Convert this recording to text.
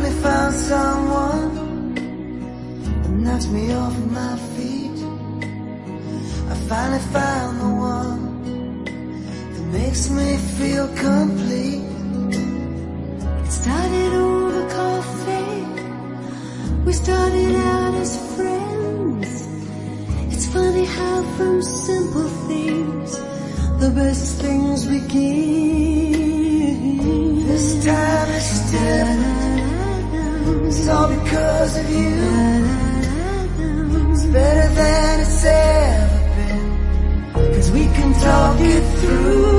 finally found someone that knocks me off my feet. I finally found the one that makes me feel complete. It started over coffee. We started out as friends. It's funny how from simple things the best things begin. This time it's different. It's all because of you. It's better than it's ever been, 'cause we can talk it through.